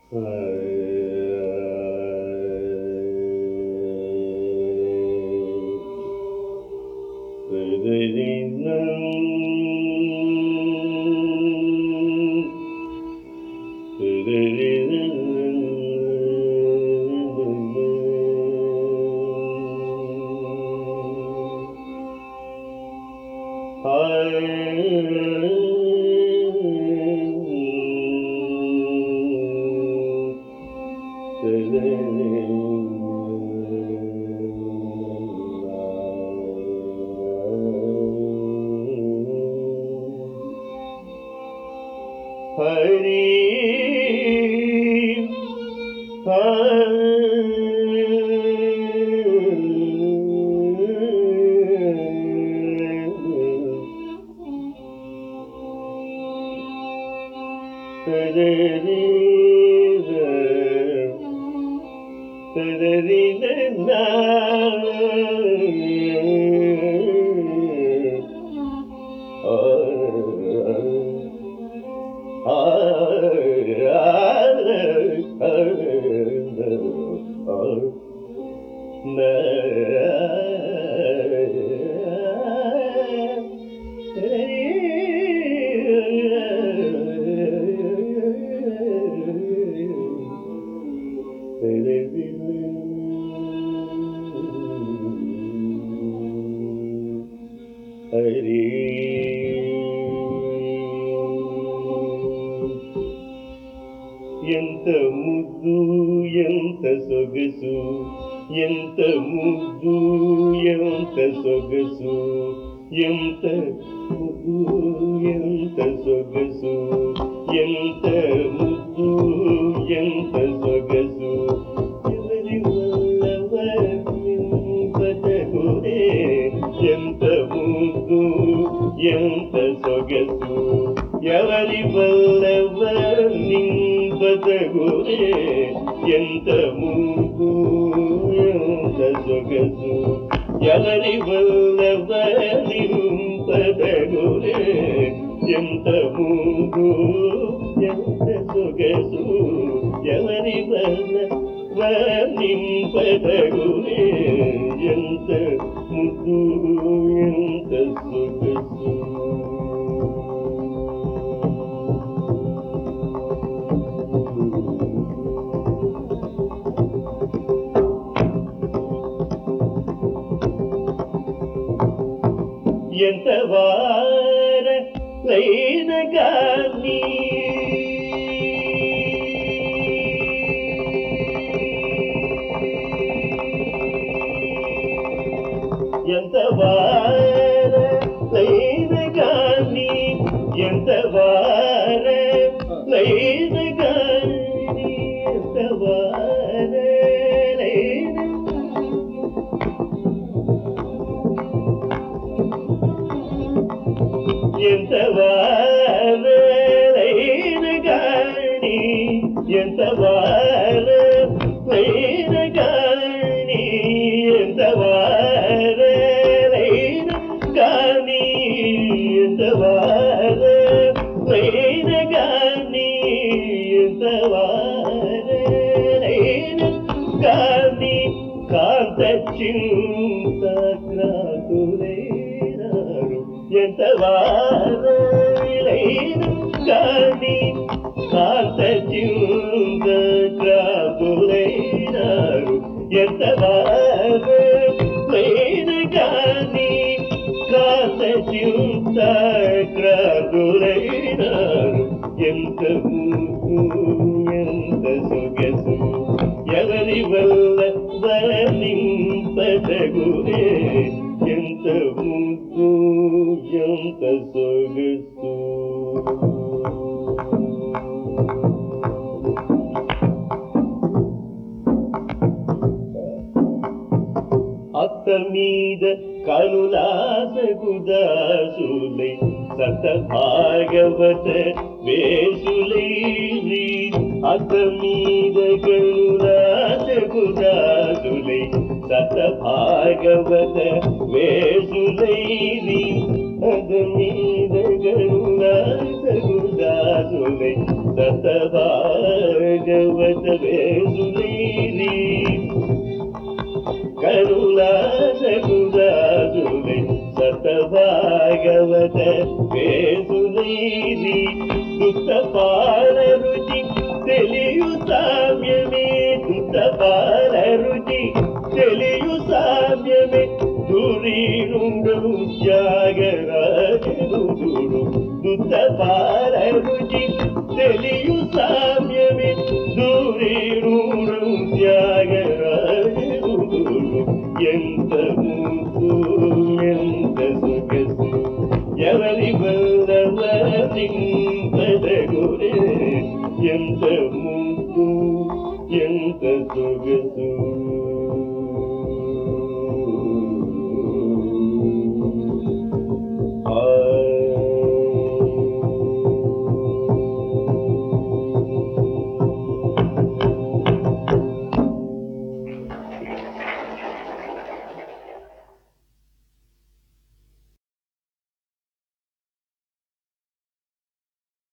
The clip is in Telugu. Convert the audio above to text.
ఎంత ముద్దు ఎంత సొగసు, ఎంత ముద్దు ఎంత సొగసు, ఎంత ముద్దు ఎంత సొగసు, ఎంత ముద్దు ఎంత సొగసు, ఎవరి వల్ల వర్ణింపదగునే, ఎంత ముద్దు ఎంత సొగసు, ఎవరి వల్ల వర్ణింపదగునే, ఎంత ముద్దు ఎంత సొగసు, ఎవరి వల్ల వర్ణింపదగునే, ఎంత ముద్దు ఎంత సొగసు, ఎవరి వల్ల వర్ణింపదగునే, ఎంత ముద్దు ఎంత సొగసు. ఎంత వారలైన గాని ఎంత వారలైన గాని, ఎంత వారలైన గాని, ఎంత వారలైన ఎంత వారలైన గాని, ఎంత వారలైన గాని, ఎంత వారలైన గాని, ఎంత వారలైన గాని, ఎంత వారలైన గాని, కాంత చింతాక్రాంతులైనారు, ఎంత వారలైన గాని, కాంత చింతాక్రాంతులైనారు, ఎంత వారలైన గాని, కాంత చింతాక్రాంతులైనారు, ఎంత ముద్దు ఎంత సొగసు, ఎవరి వల్ల వర్ణింపదగునే, ఎంత ముద్దు ఎంత సొగసు. అత్త మీద కనులాసకు దాసులై, సత భాగవత వేసులై, అత్త మీద కనులాసకు దాసులై, సత భాగవత వేసులై, అత్త మీద కనులాసకు దాసులై, వేసులై సతభాగవత వేసులైరి కరులాసకుదాసులై సతభాగవత వేసులైరి దుఃఖపాల రుచి తెలియు సామ్యమే దుఃఖపాల రుచి తెలియు సామ్యమే దురీనుండవు త్యాగరాజనుడు దుఃఖపాల రుచి తెలియు సామ్యమే దురీనుండవు త్యాగరాజనుడు ఎంత మూసు ఎంత సొగసు ఎవరి వల్ల చింతదగురే ఎంత